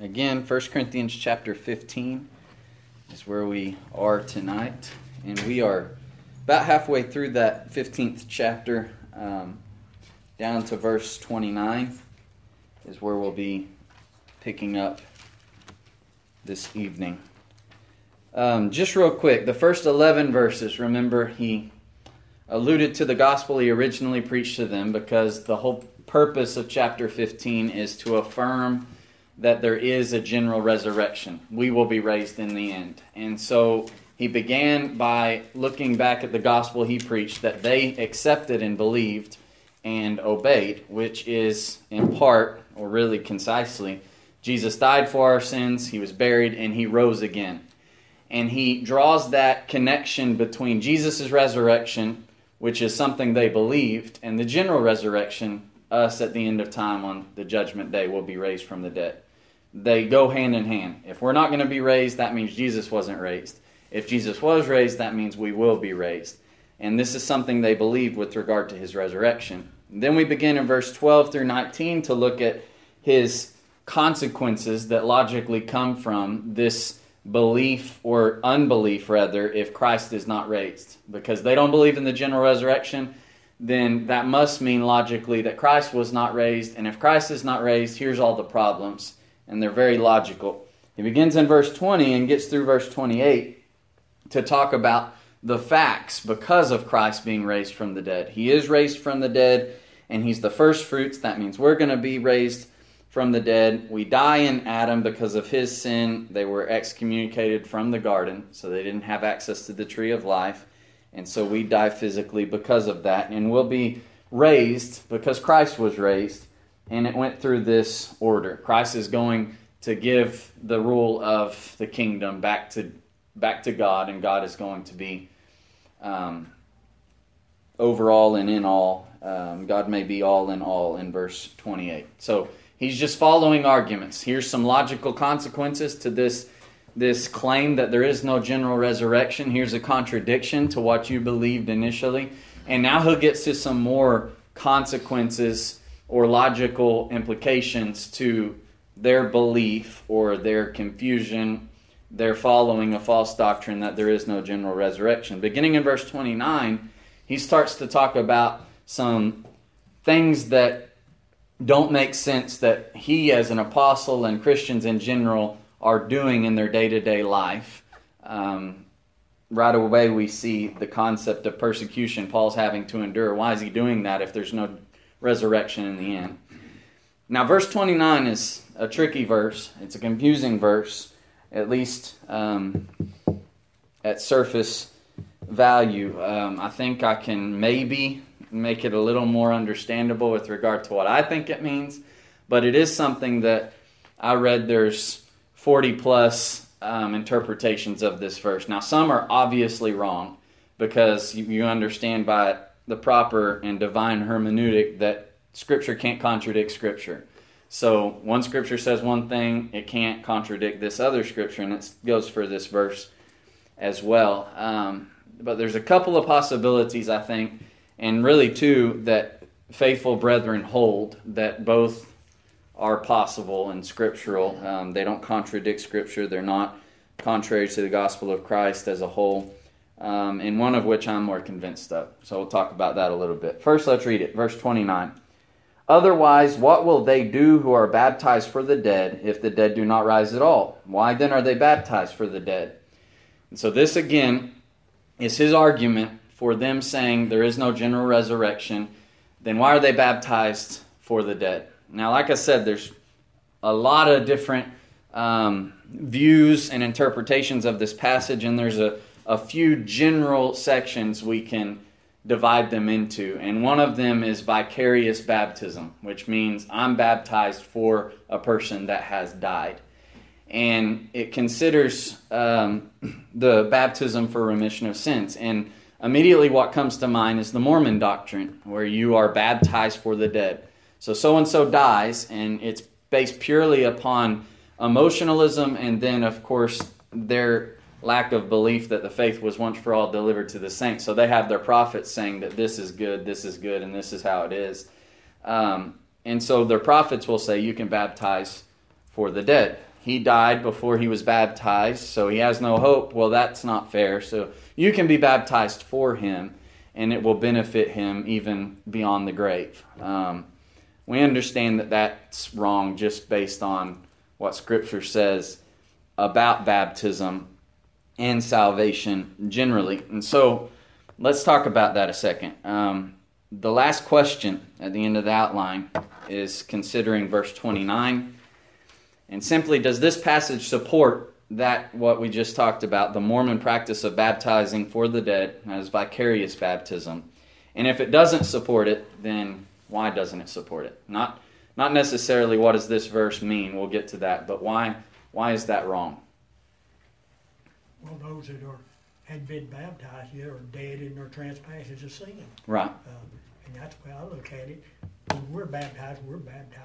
Again, 1 Corinthians chapter 15 is where we are tonight. And we are about halfway through that 15th chapter, down to verse 29 is where we'll be picking up this evening. Just real quick, the first 11 verses, remember, he alluded to the gospel he originally preached to them because the whole purpose of chapter 15 is to affirm that there is a general resurrection. We will be raised in the end. And so he began by looking back at the gospel he preached that they accepted and believed and obeyed, which is in part, or really concisely, Jesus died for our sins, he was buried, and he rose again. And he draws that connection between Jesus' resurrection, which is something they believed, and the general resurrection, us at the end of time on the judgment day will be raised from the dead. They go hand in hand. If we're not going to be raised, that means Jesus wasn't raised. If Jesus was raised, that means we will be raised. And this is something they believed with regard to his resurrection. Then we begin in verse 12 through 19 to look at his consequences that logically come from this belief or unbelief, rather, if Christ is not raised. Because they don't believe in the general resurrection, then that must mean logically that Christ was not raised. And if Christ is not raised, here's all the problems. And they're very logical. He begins in verse 20 and gets through verse 28 to talk about the facts because of Christ being raised from the dead. He is raised from the dead, and he's the first fruits. That means we're going to be raised from the dead. We die in Adam because of his sin. They were excommunicated from the garden, so they didn't have access to the tree of life. And so we die physically because of that. And we'll be raised because Christ was raised. And it went through this order. Christ is going to give the rule of the kingdom back to God, and God is going to be over all and in all. God may be all in verse 28. So he's just following arguments. Here's some logical consequences to this claim that there is no general resurrection. Here's a contradiction to what you believed initially. And now he gets to some more consequences or logical implications to their belief or their confusion, their following a false doctrine that there is no general resurrection. Beginning in verse 29, he starts to talk about some things that don't make sense that he as an apostle and Christians in general are doing in their day-to-day life. Right away we see the concept of persecution Paul's having to endure. Why is he doing that if there's no resurrection in the end? Now, verse 29 is a tricky verse. It's a confusing verse, at least at surface value. I think I can maybe make it a little more understandable with regard to what I think it means, but it is something that I read there's 40 plus interpretations of this verse. Now, some are obviously wrong because you understand by the proper and divine hermeneutic that Scripture can't contradict Scripture. So one Scripture says one thing, it can't contradict this other Scripture, and it goes for this verse as well. But there's a couple of possibilities, I think, and really two that faithful brethren hold that both are possible and scriptural. They don't contradict Scripture. They're not contrary to the gospel of Christ as a whole. And one of which I'm more convinced of. So we'll talk about that a little bit. First, let's read it. Verse 29. Otherwise, what will they do who are baptized for the dead if the dead do not rise at all? Why then are they baptized for the dead? And so this again is his argument for them saying there is no general resurrection. Then why are they baptized for the dead? Now, like I said, there's a lot of different views and interpretations of this passage, and there's a few general sections we can divide them into. And one of them is vicarious baptism, which means I'm baptized for a person that has died. And it considers the baptism for remission of sins. And immediately what comes to mind is the Mormon doctrine, where you are baptized for the dead. So-and-so dies, and it's based purely upon emotionalism and then, of course, their lack of belief that the faith was once for all delivered to the saints. So they have their prophets saying that this is good, and this is how it is. And so their prophets will say you can baptize for the dead. he died before he was baptized, so he has no hope. Well, that's not fair. So you can be baptized for him, and it will benefit him even beyond the grave. We understand that that's wrong just based on what Scripture says about baptism and salvation generally. And so let's talk about that a second. The last question at the end of the outline is considering verse 29. And simply, does this passage support that what we just talked about, the Mormon practice of baptizing for the dead as vicarious baptism? And if it doesn't support it, then why doesn't it support it? Not necessarily what does this verse mean, we'll get to that, but why is that wrong? Well, those that had been baptized yet are dead in their trespasses of sin. Right. And that's the way I look at it. When we're baptized for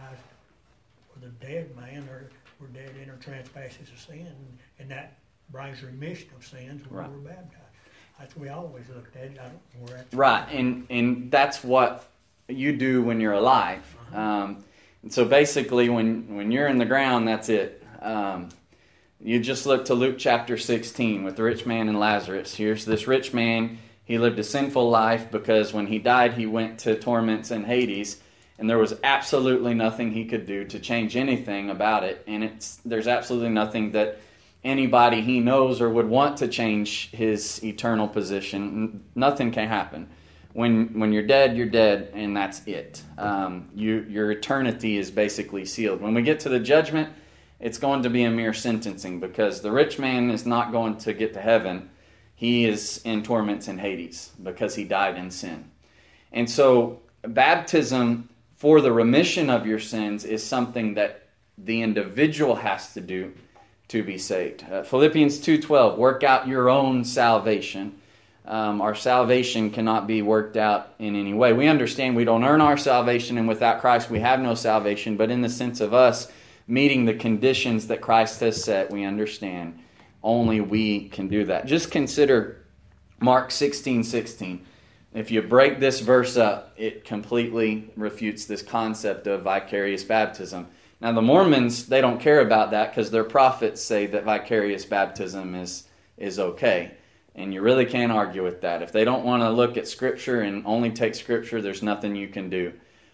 the dead man, or we're dead in our trespasses of sin, and that brings remission of sins when Right. we're baptized. That's the way I always looked at it. I don't know where that's Right, and that's what you do when you're alive. And so basically, when you're in the ground, that's it. You just look to Luke chapter 16 with the rich man and Lazarus. Here's this rich man. He lived a sinful life because when he died, he went to torments in Hades, and there was absolutely nothing he could do to change anything about it. And there's absolutely nothing that anybody he knows or would want to change his eternal position. Nothing can happen. When you're dead, and that's it. Your eternity is basically sealed. When we get to the judgment, it's going to be a mere sentencing, because the rich man is not going to get to heaven. He is in torments in Hades because he died in sin. And so baptism for the remission of your sins is something that the individual has to do to be saved. Philippians 2:12, work out your own salvation. Our salvation cannot be worked out in any way. We understand we don't earn our salvation, and without Christ we have no salvation, but in the sense of us meeting the conditions that Christ has set, we understand only we can do that. Just consider Mark 16:16. If you break this verse up, it completely refutes this concept of vicarious baptism. Now the Mormons, they don't care about that because their prophets say that vicarious baptism is okay. And you really can't argue with that. If they don't want to look at Scripture and only take Scripture, there's nothing you can do.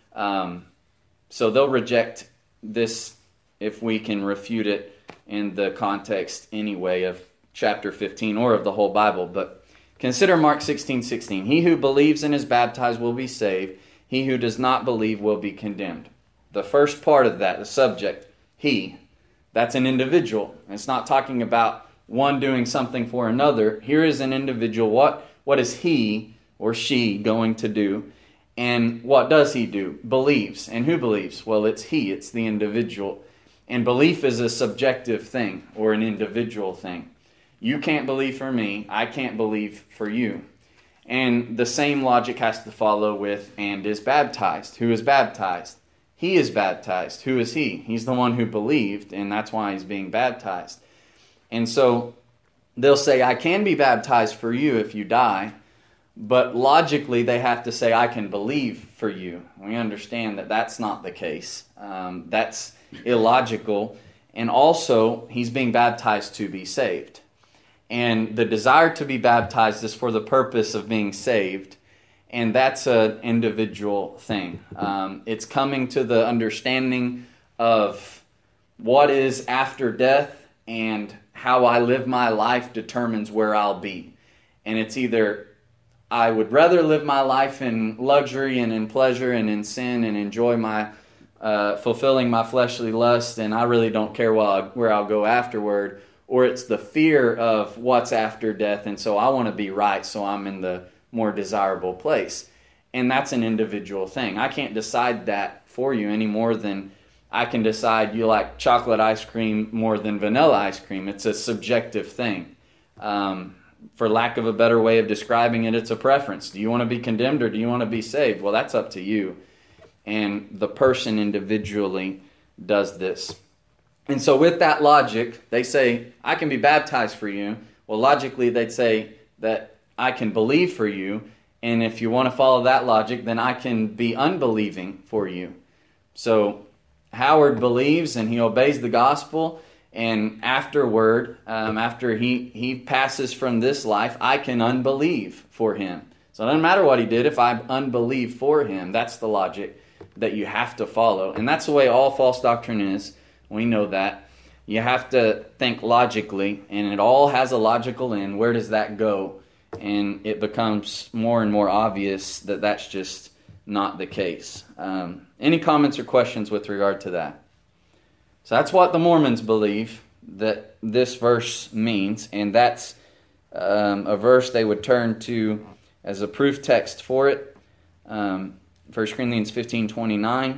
So they'll reject this if we can refute it in the context anyway of chapter 15 or of the whole Bible. But consider Mark 16:16. He who believes and is baptized will be saved. He who does not believe will be condemned. The first part of that, the subject, he, that's an individual. It's not talking about one doing something for another. Here is an individual. What is he or she going to do? And what does he do? Believes. And who believes? Well, it's he. It's the individual. And belief is a subjective thing or an individual thing. You can't believe for me. I can't believe for you. And the same logic has to follow with and is baptized. Who is baptized? He is baptized. Who is he? He's the one who believed, and that's why he's being baptized. And so they'll say, I can be baptized for you if you die, but logically they have to say, I can believe for you. We understand that that's not the case. That's illogical. And also, he's being baptized to be saved. And the desire to be baptized is for the purpose of being saved. And that's an individual thing. It's coming to the understanding of what is after death, and how I live my life determines where I'll be. And it's either I would rather live my life in luxury and in pleasure and in sin and enjoy my fulfilling my fleshly lust, and I really don't care where I'll go afterward, or it's the fear of what's after death, and so I want to be right, so I'm in the more desirable place. And that's an individual thing. I can't decide that for you any more than I can decide you like chocolate ice cream more than vanilla ice cream. It's a subjective thing. For lack of a better way of describing it, it's a preference. Do you want to be condemned or do you want to be saved? Well, that's up to you. And the person individually does this. And so with that logic, they say, I can be baptized for you. Well, logically, they'd say that I can believe for you. And if you want to follow that logic, then I can be unbelieving for you. So Howard believes and he obeys the gospel, And afterward, after he passes from this life, I can unbelieve for him. So it doesn't matter what he did. If I unbelieve for him, that's the logic that you have to follow. And that's the way all false doctrine is. We know that. You have to think logically, and it all has a logical end. Where does that go? And it becomes more and more obvious that that's just not the case. Any comments or questions with regard to that? So that's what the Mormons believe that this verse means, and that's a verse they would turn to as a proof text for it. 1 Corinthians 15:29,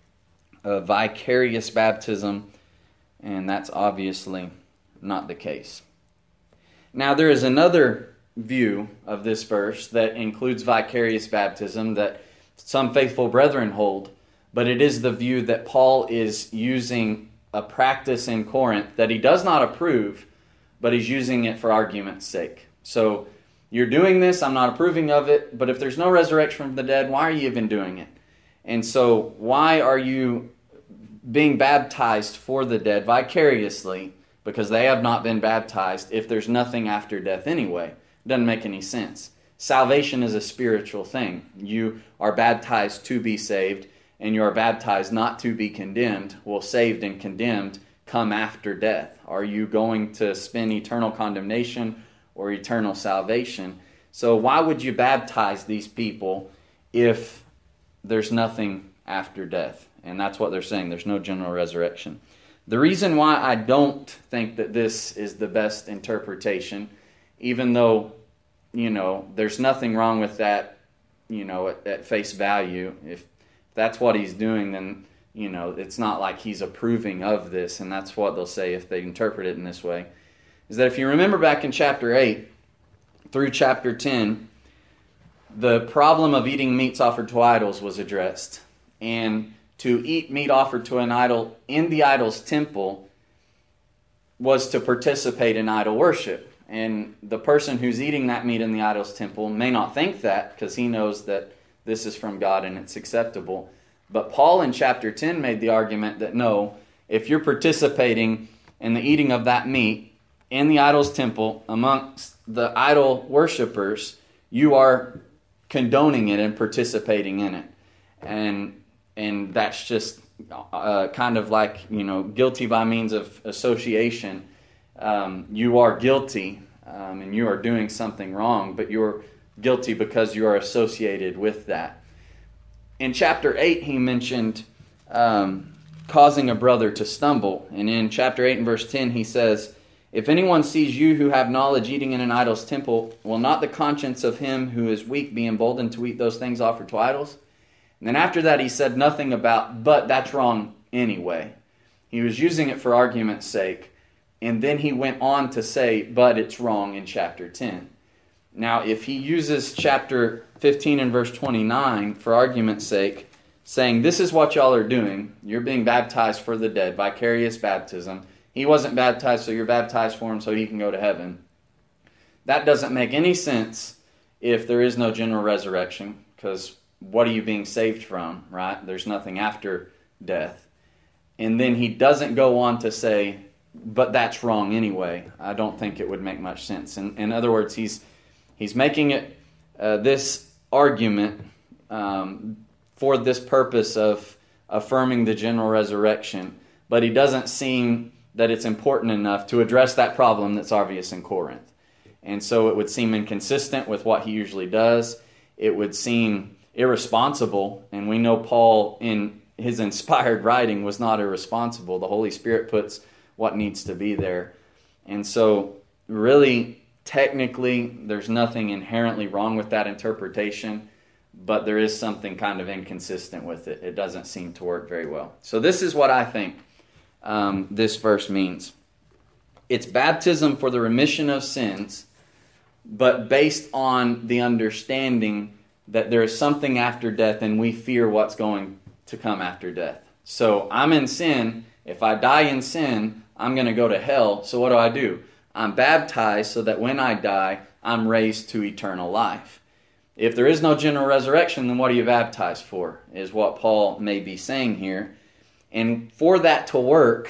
vicarious baptism, and that's obviously not the case. Now there is another view of this verse that includes vicarious baptism that some faithful brethren hold, but it is the view that Paul is using a practice in Corinth that he does not approve, but he's using it for argument's sake. So you're doing this, I'm not approving of it, but if there's no resurrection from the dead, why are you even doing it? And so why are you being baptized for the dead vicariously, because they have not been baptized, if there's nothing after death anyway? It doesn't make any sense. Salvation is a spiritual thing. You are baptized to be saved, and you are baptized not to be condemned. Well, saved and condemned come after death. Are you going to spend eternal condemnation or eternal salvation? So why would you baptize these people if there's nothing after death? And that's what they're saying. There's no general resurrection. The reason why I don't think that this is the best interpretation, even though, there's nothing wrong with that, at face value. If that's what he's doing, then, it's not like he's approving of this, and that's what they'll say if they interpret it in this way, is that if you remember back in chapter 8 through chapter 10, the problem of eating meats offered to idols was addressed. And to eat meat offered to an idol in the idol's temple was to participate in idol worship. And the person who's eating that meat in the idol's temple may not think that, because he knows that this is from God and it's acceptable. But Paul in chapter 10 made the argument that no, if you're participating in the eating of that meat in the idol's temple amongst the idol worshipers, you are condoning it and participating in it. And that's just kind of like, guilty by means of association. You are guilty and you are doing something wrong, but you're guilty because you are associated with that. In chapter 8, he mentioned causing a brother to stumble. And in chapter 8 and verse 10, he says, "If anyone sees you who have knowledge eating in an idol's temple, will not the conscience of him who is weak be emboldened to eat those things offered to idols?" And then after that, he said nothing about, but that's wrong anyway. He was using it for argument's sake. And then he went on to say, but it's wrong in chapter 10. Now, if he uses chapter 15 and verse 29 for argument's sake, saying, this is what y'all are doing, you're being baptized for the dead, vicarious baptism. He wasn't baptized, so you're baptized for him so he can go to heaven. That doesn't make any sense if there is no general resurrection, because what are you being saved from, right? There's nothing after death. And then he doesn't go on to say, but that's wrong anyway. I don't think it would make much sense. In other words, he's making it this argument for this purpose of affirming the general resurrection, but he doesn't seem that it's important enough to address that problem that's obvious in Corinth. And so it would seem inconsistent with what he usually does. It would seem irresponsible, and we know Paul in his inspired writing was not irresponsible. The Holy Spirit puts what needs to be there. And so really, technically, there's nothing inherently wrong with that interpretation, but there is something kind of inconsistent with it. It doesn't seem to work very well. So this is what I think this verse means. It's baptism for the remission of sins, but based on the understanding that there is something after death and we fear what's going to come after death. So I'm in sin. If I die in sin, I'm going to go to hell. So what do? I'm baptized so that when I die, I'm raised to eternal life. If there is no general resurrection, then what are you baptized for? Is what Paul may be saying here. And for that to work,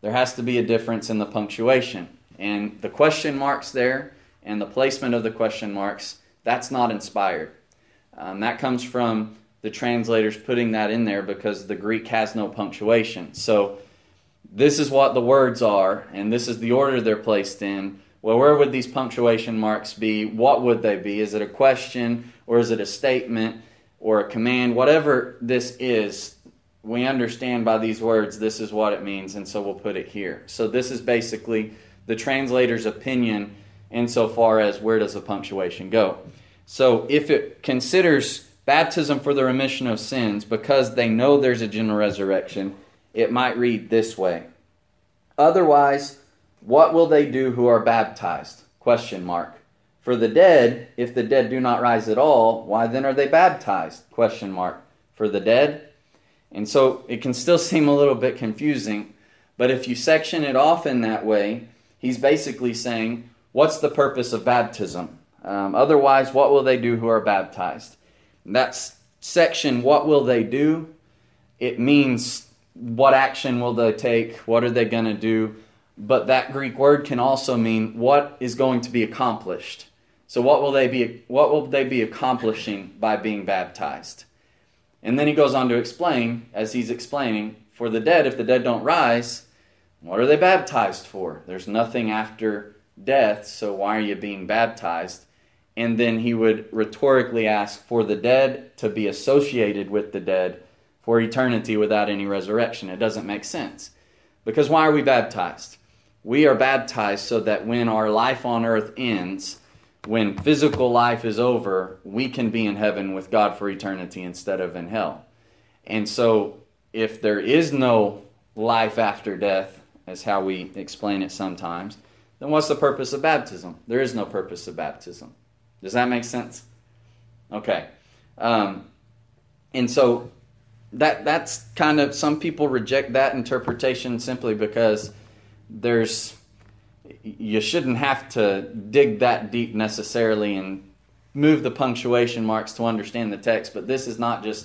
there has to be a difference in the punctuation. And the question marks there and the placement of the question marks, that's not inspired. That comes from the translators putting that in there because the Greek has no punctuation. So this is what the words are, and this is the order they're placed in. Well, where would these punctuation marks be? What would they be? Is it a question, or is it a statement, or a command? Whatever this is, we understand by these words this is what it means, and so we'll put it here. So this is basically the translator's opinion insofar as where does the punctuation go. So if it considers baptism for the remission of sins because they know there's a general resurrection, it might read this way. Otherwise, what will they do who are baptized? Question mark. For the dead, if the dead do not rise at all, why then are they baptized? Question mark. For the dead? And so it can still seem a little bit confusing, but if you section it off in that way, he's basically saying, what's the purpose of baptism? Otherwise, what will they do who are baptized? That section, what will they do? It means what action will they take? What are they going to do? But that Greek word can also mean what is going to be accomplished. So what will they be accomplishing by being baptized? And then he goes on to explain, as he's explaining, for the dead, if the dead don't rise, what are they baptized for? There's nothing after death, so why are you being baptized? And then he would rhetorically ask for the dead to be associated with the dead for eternity without any resurrection. It doesn't make sense. Because why are we baptized? We are baptized so that when our life on earth ends, when physical life is over, we can be in heaven with God for eternity instead of in hell. And so if there is no life after death, as how we explain it sometimes, then what's the purpose of baptism? There is no purpose of baptism. Does that make sense? Okay. And so that's kind of, some people reject that interpretation simply because you shouldn't have to dig that deep necessarily and move the punctuation marks to understand the text, but this is not just,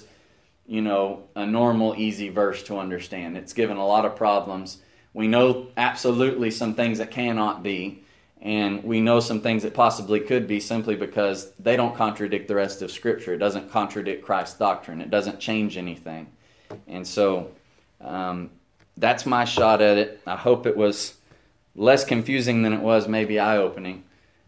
a normal, easy verse to understand. It's given a lot of problems. We know absolutely some things that cannot be, and we know some things that possibly could be simply because they don't contradict the rest of Scripture. It doesn't contradict Christ's doctrine. It doesn't change anything. And so that's my shot at it. I hope it was less confusing than it was maybe eye-opening.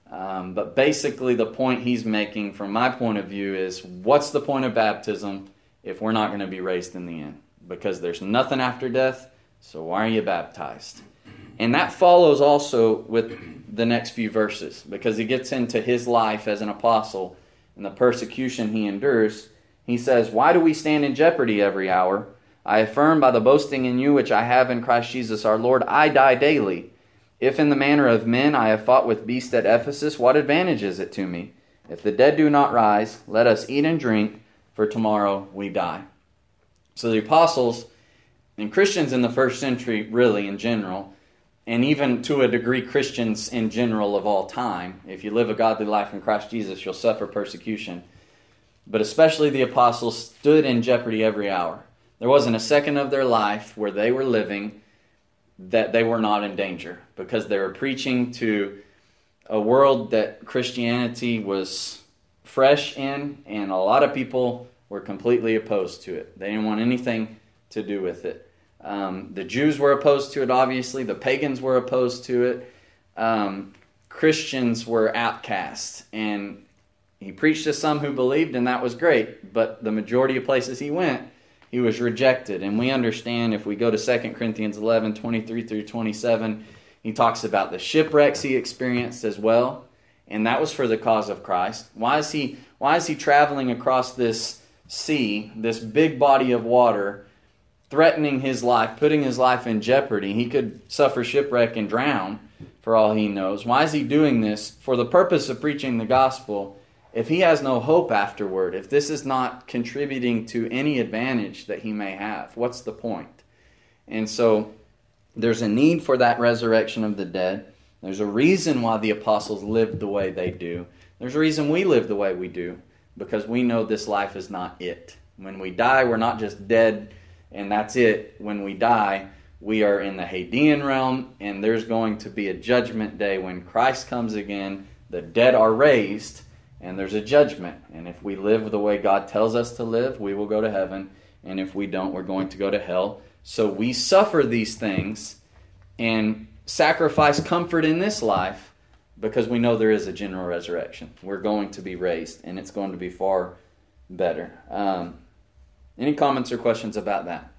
But basically the point he's making from my point of view is, what's the point of baptism if we're not going to be raised in the end? Because there's nothing after death, so why are you baptized? And that follows also with the next few verses, because he gets into his life as an apostle and the persecution he endures. He says, why do we stand in jeopardy every hour? I affirm by the boasting in you which I have in Christ Jesus our Lord, I die daily. If in the manner of men I have fought with beasts at Ephesus, what advantage is it to me? If the dead do not rise, let us eat and drink, for tomorrow we die. So the apostles and Christians in the first century, really in general, and even to a degree Christians in general of all time, if you live a godly life in Christ Jesus, you'll suffer persecution. But especially the apostles stood in jeopardy every hour. There wasn't a second of their life where they were living that they were not in danger, because they were preaching to a world that Christianity was fresh in, and a lot of people were completely opposed to it. They didn't want anything to do with it. The Jews were opposed to it, obviously. The pagans were opposed to it. Christians were outcast. And he preached to some who believed, and that was great. But the majority of places he went, he was rejected. And we understand, if we go to 2 Corinthians 11, 23 through 27, he talks about the shipwrecks he experienced as well. And that was for the cause of Christ. Why is he traveling across this sea, this big body of water, threatening his life, putting his life in jeopardy? He could suffer shipwreck and drown for all he knows. Why is he doing this? For the purpose of preaching the gospel. If he has no hope afterward, if this is not contributing to any advantage that he may have, what's the point? And so there's a need for that resurrection of the dead. There's a reason why the apostles lived the way they do. There's a reason we live the way we do, because we know this life is not it. When we die, we're not just dead and that's it. When we die, We are in the Hadean realm, and there's going to be a judgment day when Christ comes again. The dead are raised, and there's a judgment. And if we live the way God tells us to live, we will go to heaven. And if we don't, we're going to go to hell. So we suffer these things and sacrifice comfort in this life because we know there is a general resurrection. We're going to be raised, and it's going to be far better. Any comments or questions about that?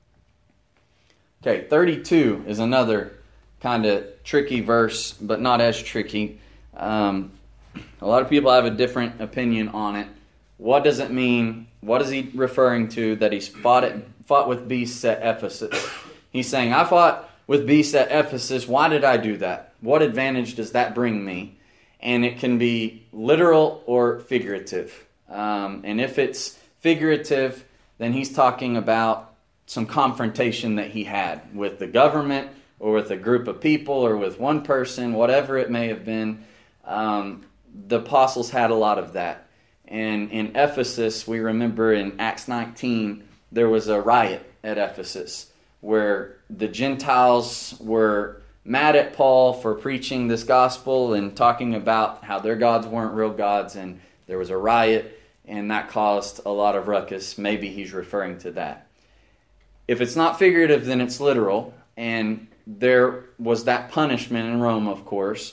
Okay, 32 is another kind of tricky verse, but not as tricky. A lot of people have a different opinion on it. What does it mean? What is he referring to that he's fought with beasts at Ephesus? He's saying, I fought with beasts at Ephesus. Why did I do that? What advantage does that bring me? And it can be literal or figurative. And if it's figurative, then he's talking about some confrontation that he had with the government or with a group of people or with one person, whatever it may have been. The apostles had a lot of that. And in Ephesus, we remember in Acts 19, there was a riot at Ephesus where the Gentiles were mad at Paul for preaching this gospel and talking about how their gods weren't real gods, and there was a riot, and that caused a lot of ruckus. Maybe he's referring to that. If it's not figurative, then it's literal, and there was that punishment in Rome, of course,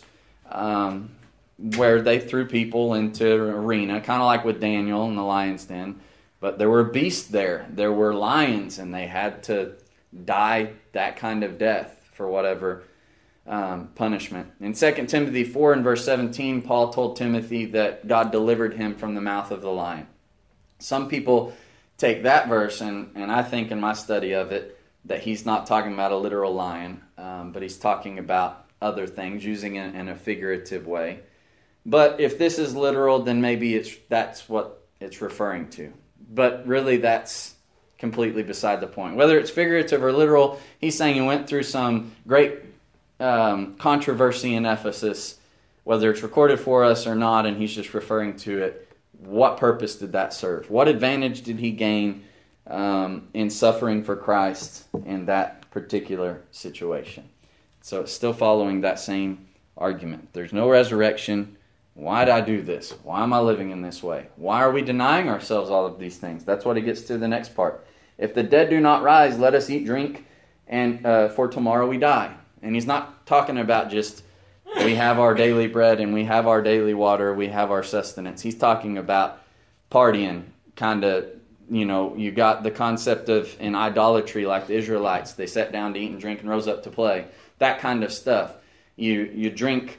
where they threw people into an arena, kind of like with Daniel in the lion's den. But there were beasts there. There were lions, and they had to die that kind of death for whatever punishment. In 2 Timothy 4 and verse 17, Paul told Timothy that God delivered him from the mouth of the lion. Some people take that verse, and I think in my study of it, that he's not talking about a literal lion, but he's talking about other things, using it in a figurative way. But if this is literal, then maybe that's what it's referring to. But really, that's completely beside the point. Whether it's figurative or literal, he's saying he went through some great controversy in Ephesus, whether it's recorded for us or not, and he's just referring to it. What purpose did that serve? What advantage did he gain in suffering for Christ in that particular situation? So it's still following that same argument. There's no resurrection. Why did I do this? Why am I living in this way? Why are we denying ourselves all of these things? That's what he gets to the next part. If the dead do not rise, let us eat, drink, and for tomorrow we die. And he's not talking about just we have our daily bread and we have our daily water, we have our sustenance. He's talking about partying, kind of, you got the concept of in idolatry like the Israelites. They sat down to eat and drink and rose up to play. That kind of stuff. You drink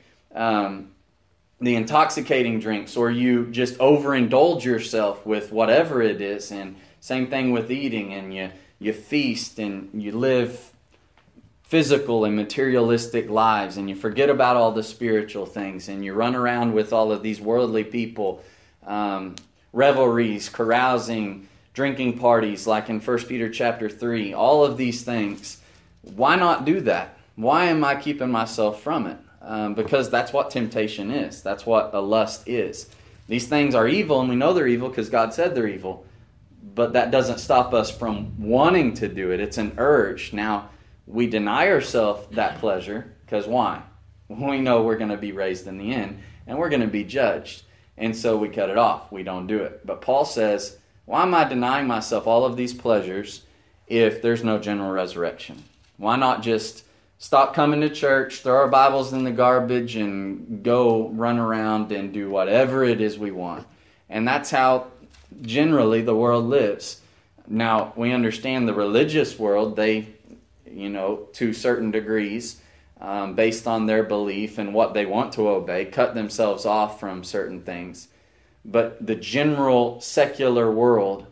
the intoxicating drinks, or you just overindulge yourself with whatever it is. And same thing with eating, and you feast and you live physical and materialistic lives, and you forget about all the spiritual things, and you run around with all of these worldly people, revelries, carousing, drinking parties, like in 1 Peter chapter 3, all of these things. Why not do that? Why am I keeping myself from it? Because that's what temptation is. That's what a lust is. These things are evil, and we know they're evil because God said they're evil, but that doesn't stop us from wanting to do it. It's an urge. Now, we deny ourselves that pleasure, because why? We know we're going to be raised in the end, and we're going to be judged. And so we cut it off. We don't do it. But Paul says, why am I denying myself all of these pleasures if there's no general resurrection? Why not just stop coming to church, throw our Bibles in the garbage, and go run around and do whatever it is we want? And that's how generally the world lives. Now, we understand the religious world, they to certain degrees, based on their belief and what they want to obey, cut themselves off from certain things. But the general secular world,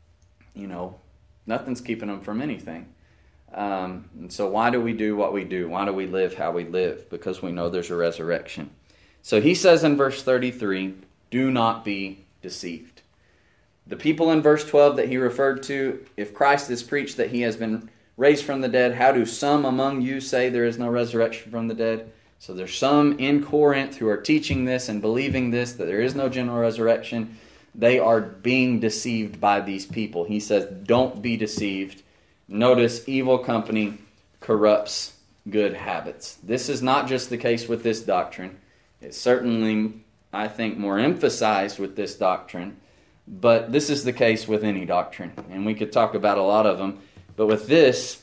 nothing's keeping them from anything. And so why do we do what we do? Why do we live how we live? Because we know there's a resurrection. So he says in verse 33, do not be deceived. The people in verse 12 that he referred to, if Christ is preached that he has been raised from the dead, how do some among you say there is no resurrection from the dead? So there's some in Corinth who are teaching this and believing this, that there is no general resurrection. They are being deceived by these people. He says, don't be deceived. Notice evil company corrupts good habits. This is not just the case with this doctrine. It's certainly, I think, more emphasized with this doctrine, but this is the case with any doctrine, and we could talk about a lot of them. But with this,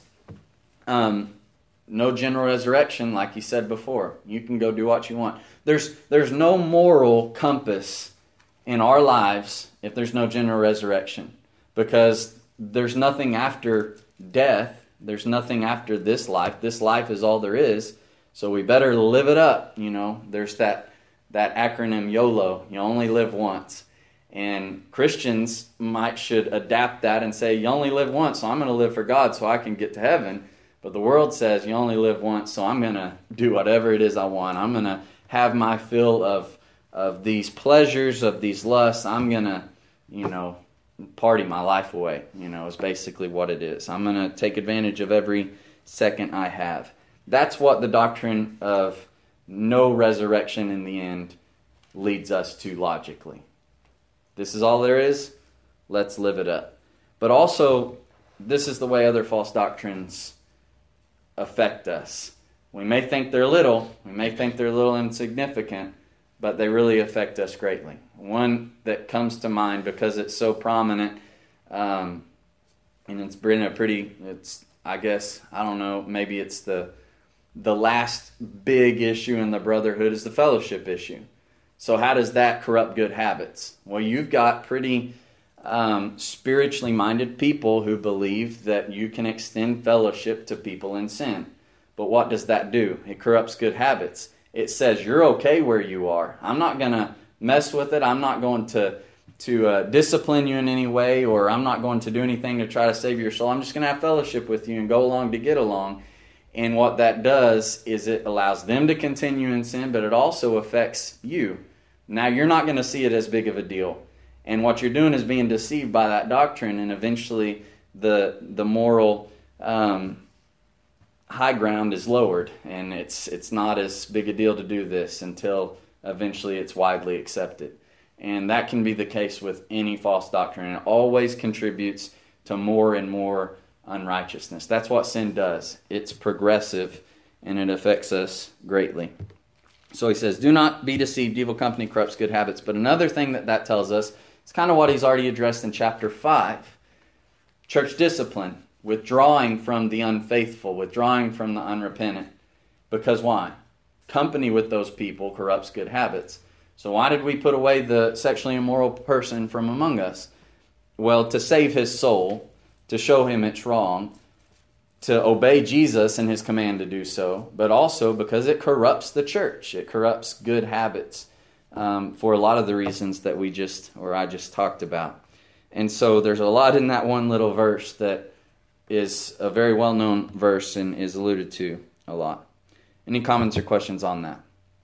no general resurrection, like you said before. You can go do what you want. There's no moral compass in our lives if there's no general resurrection, because there's nothing after death. There's nothing after this life. This life is all there is, so we better live it up. There's that acronym YOLO. You only live once. And Christians should adapt that and say, you only live once, so I'm going to live for God so I can get to heaven. But the world says, you only live once, so I'm going to do whatever it is I want. I'm going to have my fill of these pleasures, of these lusts. I'm going to, party my life away, is basically what it is. I'm going to take advantage of every second I have. That's what the doctrine of no resurrection in the end leads us to logically. This is all there is. Let's live it up. But also, this is the way other false doctrines affect us. We may think they're little. We may think they're a little insignificant, but they really affect us greatly. One that comes to mind because it's so prominent, and it's been I don't know, maybe it's the last big issue in the brotherhood is the fellowship issue. So how does that corrupt good habits? Well, you've got pretty spiritually minded people who believe that you can extend fellowship to people in sin. But what does that do? It corrupts good habits. It says you're okay where you are. I'm not going to mess with it. I'm not going to discipline you in any way, or I'm not going to do anything to try to save your soul. I'm just going to have fellowship with you and go along to get along. And what that does is it allows them to continue in sin, but it also affects you. Now, you're not going to see it as big of a deal. And what you're doing is being deceived by that doctrine, and eventually the moral high ground is lowered, and it's not as big a deal to do this until eventually it's widely accepted. And that can be the case with any false doctrine. It always contributes to more and more unrighteousness. That's what sin does. It's progressive, and it affects us greatly. So he says, do not be deceived. Evil company corrupts good habits. But another thing that tells us, it's kind of what he's already addressed in chapter 5. Church discipline, withdrawing from the unfaithful, withdrawing from the unrepentant. Because why? Company with those people corrupts good habits. So why did we put away the sexually immoral person from among us? Well, to save his soul, to show him it's wrong, to obey Jesus and his command to do so, but also because it corrupts the church. It corrupts good habits for a lot of the reasons that I just talked about. And so there's a lot in that one little verse that is a very well-known verse and is alluded to a lot. Any comments or questions on that?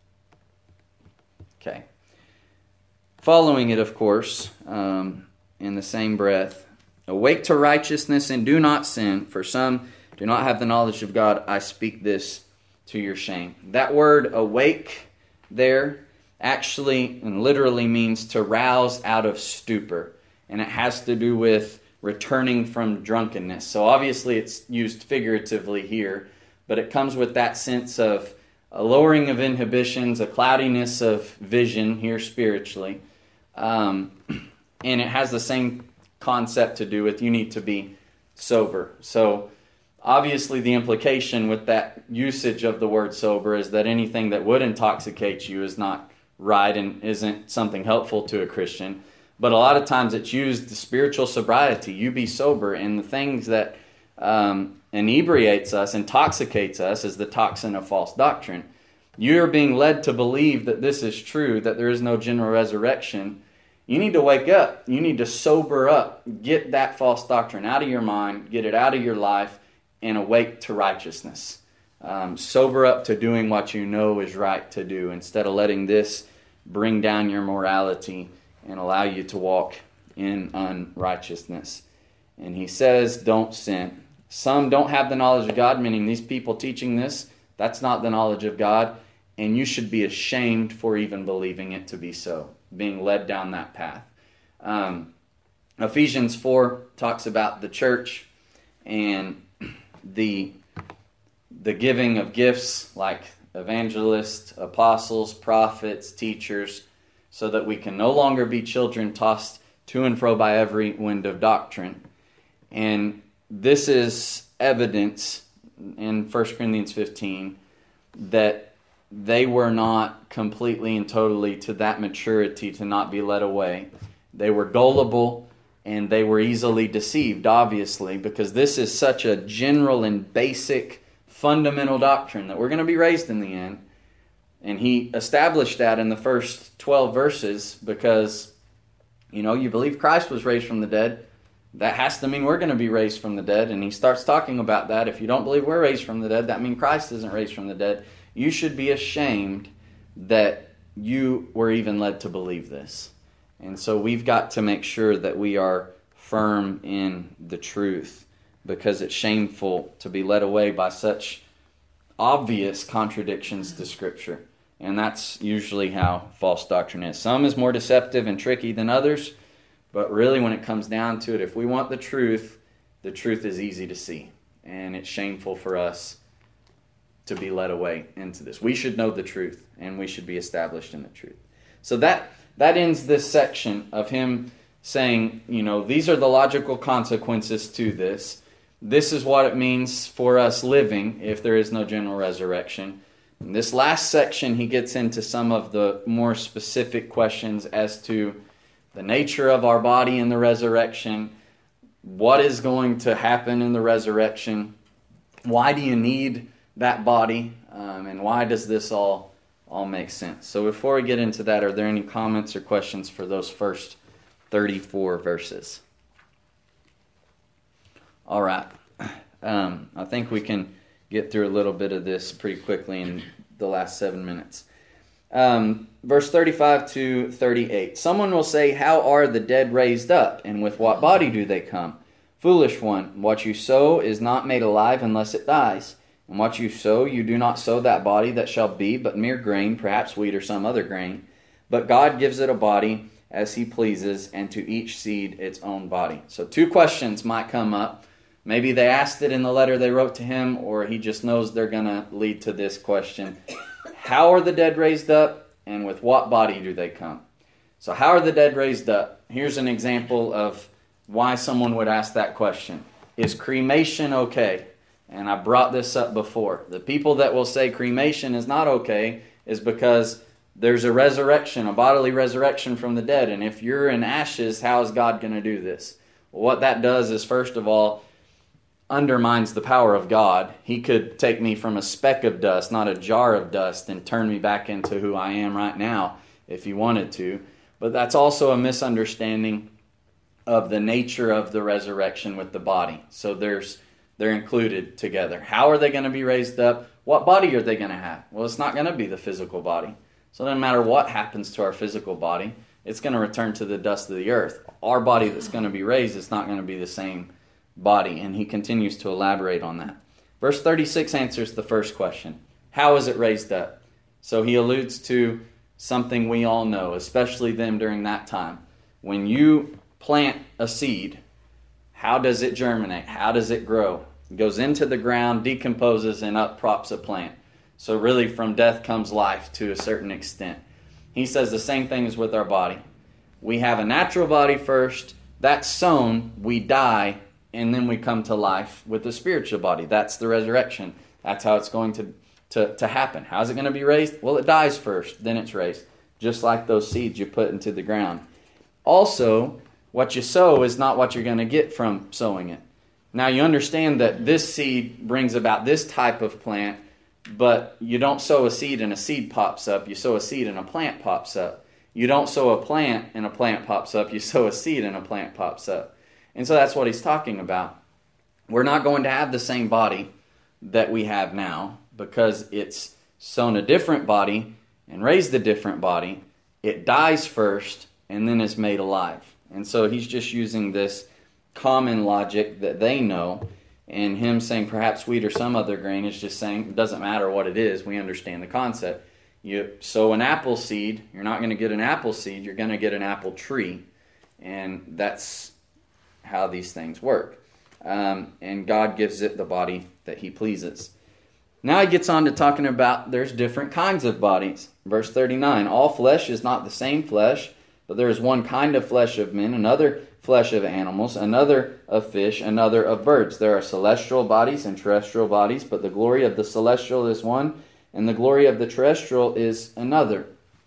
Okay. Following it, of course, in the same breath, awake to righteousness and do not sin, for some do not have the knowledge of God. I speak this to your shame. That word awake there actually and literally means to rouse out of stupor. And it has to do with returning from drunkenness. So obviously it's used figuratively here, but it comes with that sense of a lowering of inhibitions, a cloudiness of vision here spiritually. And it has the same concept to do with you need to be sober. So obviously the implication with that usage of the word sober is that anything that would intoxicate you is not right and isn't something helpful to a Christian. But a lot of times it's used the spiritual sobriety. You be sober, and the things that inebriates us, intoxicates us, is the toxin of false doctrine. You're being led to believe that this is true, that there is no general resurrection. You need to wake up. You need to sober up. Get that false doctrine out of your mind. Get it out of your life and awake to righteousness. Sober up to doing what you know is right to do instead of letting this bring down your morality and allow you to walk in unrighteousness. And he says, don't sin. Some don't have the knowledge of God, meaning these people teaching this, that's not the knowledge of God, and you should be ashamed for even believing it to be so, being led down that path. Ephesians 4 talks about the church and the the giving of gifts like evangelists, apostles, prophets, teachers, so that we can no longer be children tossed to and fro by every wind of doctrine. And this is evidence in 1 Corinthians 15 that they were not completely and totally to that maturity to not be led away. They were gullible and they were easily deceived, obviously, because this is such a general and basic fundamental doctrine that we're going to be raised in the end. And he established that in the first 12 verses because, you believe Christ was raised from the dead. That has to mean we're going to be raised from the dead. And he starts talking about that. If you don't believe we're raised from the dead, that means Christ isn't raised from the dead. You should be ashamed that you were even led to believe this. And so we've got to make sure that we are firm in the truth, because it's shameful to be led away by such obvious contradictions to Scripture. And that's usually how false doctrine is. Some is more deceptive and tricky than others, but really when it comes down to it, if we want the truth is easy to see. And it's shameful for us to be led away into this. We should know the truth, and we should be established in the truth. So that ends this section of him saying, these are the logical consequences to this. This is what it means for us living if there is no general resurrection. In this last section, he gets into some of the more specific questions as to the nature of our body in the resurrection, what is going to happen in the resurrection, why do you need that body, and why does this all make sense? So before we get into that, are there any comments or questions for those first 34 verses? All right. I think we can get through a little bit of this pretty quickly in the last 7 minutes. Verse 35 to 38. Someone will say, how are the dead raised up, and with what body do they come? Foolish one, what you sow is not made alive unless it dies. And what you sow, you do not sow that body that shall be, but mere grain, perhaps wheat or some other grain. But God gives it a body as he pleases, and to each seed its own body. So 2 questions might come up. Maybe they asked it in the letter they wrote to him, or he just knows they're going to lead to this question. How are the dead raised up, and with what body do they come? So how are the dead raised up? Here's an example of why someone would ask that question. Is cremation okay? And I brought this up before. The people that will say cremation is not okay is because there's a resurrection, a bodily resurrection from the dead. And if you're in ashes, how is God going to do this? Well, what that does is, first of all, undermines the power of God. He could take me from a speck of dust, not a jar of dust, and turn me back into who I am right now if he wanted to. But that's also a misunderstanding of the nature of the resurrection with the body. So they're included together. How are they going to be raised up? What body are they going to have? Well, it's not going to be the physical body. So it doesn't matter what happens to our physical body. It's going to return to the dust of the earth. Our body that's going to be raised is not going to be the same body. And he continues to elaborate on that. Verse 36 answers the first question. How is it raised up? So he alludes to something we all know, especially them during that time. When you plant a seed, how does it germinate? How does it grow? It goes into the ground, decomposes, and up props a plant. So really from death comes life to a certain extent. He says the same thing is with our body. We have a natural body first. That's sown. We die. And then we come to life with the spiritual body. That's the resurrection. That's how it's going to happen. How's it going to be raised? Well, it dies first, then it's raised. Just like those seeds you put into the ground. Also, what you sow is not what you're going to get from sowing it. Now, you understand that this seed brings about this type of plant, but you don't sow a seed and a seed pops up. You sow a seed and a plant pops up. You don't sow a plant and a plant pops up. You sow a seed and a plant pops up. And so that's what he's talking about. We're not going to have the same body that we have now because it's sown a different body and raised a different body. It dies first and then is made alive. And so he's just using this common logic that they know, and him saying perhaps wheat or some other grain is just saying it doesn't matter what it is. We understand the concept. You sow an apple seed, you're not going to get an apple seed, you're going to get an apple tree. And that's how these things work. And God gives it the body that he pleases. Now he gets on to talking about there's different kinds of bodies. Verse 39, all flesh is not the same flesh, but there is one kind of flesh of men, another flesh of animals, another of fish, another of birds. There are celestial bodies and terrestrial bodies, but the glory of the celestial is one, and the glory of the terrestrial is another.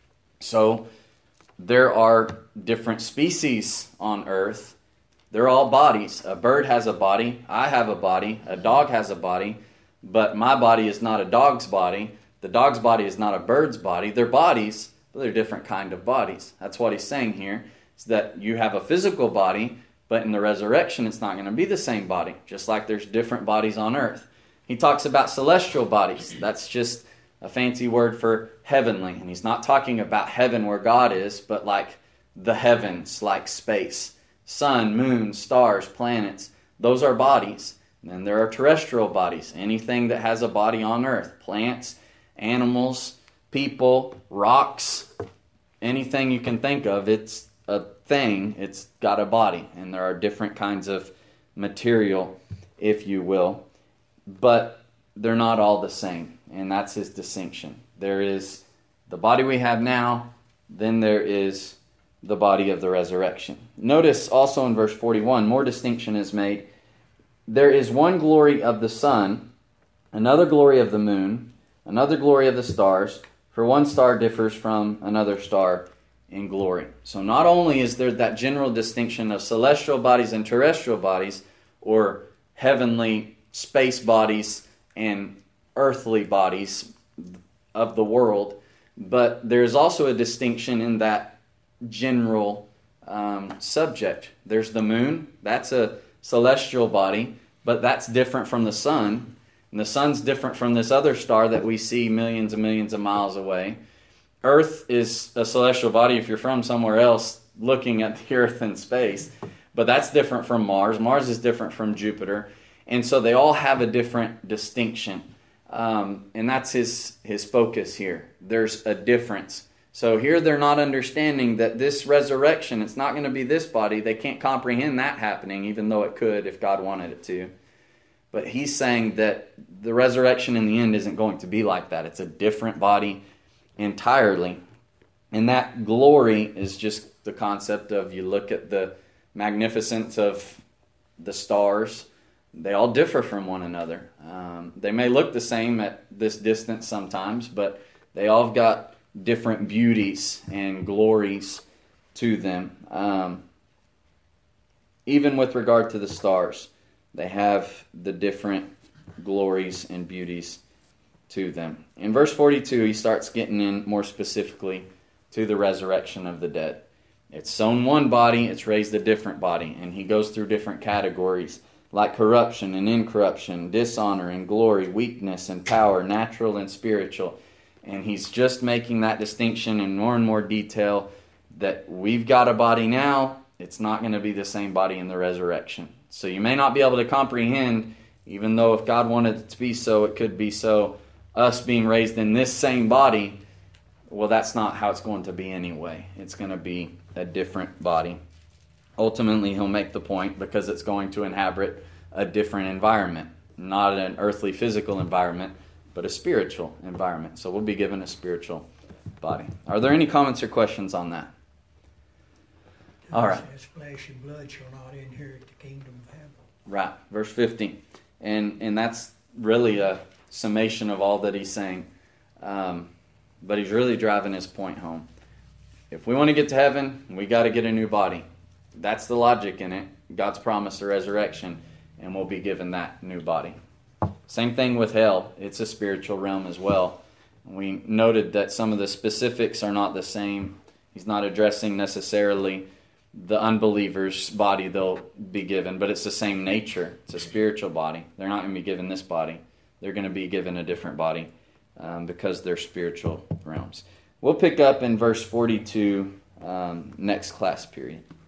So there are different species on earth. They're all bodies. A bird has a body. I have a body. A dog has a body. But my body is not a dog's body. The dog's body is not a bird's body. They're bodies, but they're different kind of bodies. That's what he's saying here, is that you have a physical body, but in the resurrection it's not going to be the same body, just like there's different bodies on earth. He talks about celestial bodies. That's just a fancy word for heavenly. And he's not talking about heaven where God is, but like the heavens, like space. Sun, moon, stars, planets. Those are bodies. And then there are terrestrial bodies. Anything that has a body on earth. Plants, animals, people, rocks. Anything you can think of, it's a thing. It's got a body. And there are different kinds of material, if you will. But they're not all the same. And that's his distinction. There is the body we have now, then there is the body of the resurrection. Notice also in verse 41, more distinction is made. There is one glory of the sun, another glory of the moon, another glory of the stars, for one star differs from another star in glory. So not only is there that general distinction of celestial bodies and terrestrial bodies, or heavenly space bodies and earthly bodies of the world, but there's also a distinction in that general subject. There's the moon. That's a celestial body, but that's different from the sun. And the sun's different from this other star that we see millions and millions of miles away. Earth is a celestial body if you're from somewhere else looking at the earth in space, but that's different from Mars. Mars is different from Jupiter. And so they all have a different distinction. And that's his focus here. There's a difference. So here they're not understanding that this resurrection, it's not going to be this body. They can't comprehend that happening, even though it could if God wanted it to. But he's saying that the resurrection in the end isn't going to be like that. It's a different body entirely. And that glory is just the concept of, you look at the magnificence of the stars. They all differ from one another. They may look the same at this distance sometimes, but they all have got different beauties and glories to them. Even with regard to the stars, they have the different glories and beauties to them. In verse 42, he starts getting in more specifically to the resurrection of the dead. It's sown one body, it's raised a different body. And he goes through different categories like corruption and incorruption, dishonor and glory, weakness and power, natural and spiritual. And he's just making that distinction in more and more detail that we've got a body now, it's not going to be the same body in the resurrection. So you may not be able to comprehend, even though if God wanted it to be so, it could be so, us being raised in this same body, well, that's not how it's going to be anyway. It's going to be a different body. Ultimately, he'll make the point because it's going to inhabit a different environment, not an earthly physical environment, but a spiritual environment. So we'll be given a spiritual body. Are there any comments or questions on that? All right. It says, flesh and blood shall not inherit the kingdom of heaven. Right, verse 15. And that's really a summation of all that he's saying. But he's really driving his point home. If we want to get to heaven, we got to get a new body. That's the logic in it. God's promise of resurrection, and we'll be given that new body. Same thing with hell. It's a spiritual realm as well. We noted that some of the specifics are not the same. He's not addressing necessarily the unbeliever's body they'll be given, but it's the same nature. It's a spiritual body. They're not going to be given this body. They're going to be given a different body because they're spiritual realms. We'll pick up in verse 42 next class period.